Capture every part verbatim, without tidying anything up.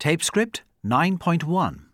Tape script nine point one.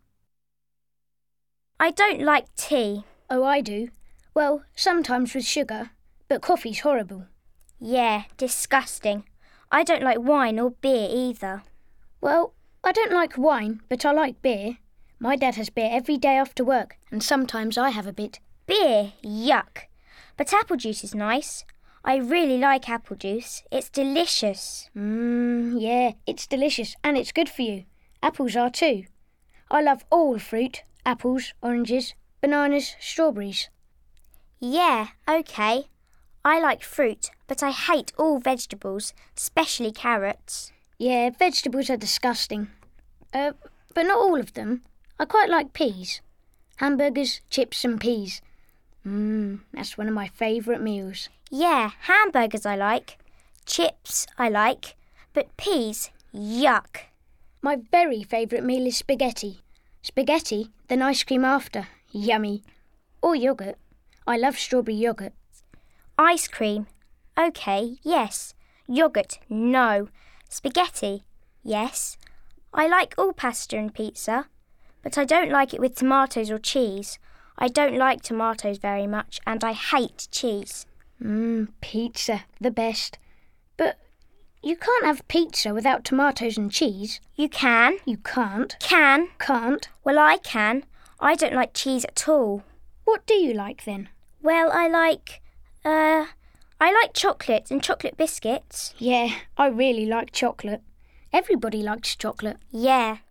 I don't like tea. Oh, I do. Well, sometimes with sugar, but coffee's horrible. Yeah, disgusting. I don't like wine or beer either. Well, I don't like wine, but I like beer. My dad has beer every day after work, and sometimes I have a bit. Beer? Yuck. But apple juice is nice. I really like apple juice. It's delicious. Mmm, yeah, it's delicious and it's good for you. Apples are too. I love all fruit. Apples, oranges, bananas, strawberries. Yeah, OK. I like fruit, but I hate all vegetables, especially carrots. Yeah, vegetables are disgusting. Uh, but not all of them. I quite like peas. Hamburgers, chips and peas. Mmm, that's one of my favourite meals. Yeah, hamburgers I like. Chips I like. But peas, yuck. My very favourite meal is spaghetti. Spaghetti, then ice cream after. Yummy. Or yoghurt. I love strawberry yoghurt. Ice cream. OK, yes. Yoghurt, no. Spaghetti, yes. I like all pasta and pizza, but I don't like it with tomatoes or cheese. I don't like tomatoes very much, and I hate cheese. Mmm, pizza, the best. But you can't have pizza without tomatoes and cheese. You can. You can't. Can. Can't. Well, I can. I don't like cheese at all. What do you like then? Well, I like, uh, I like chocolate and chocolate biscuits. Yeah, I really like chocolate. Everybody likes chocolate. Yeah.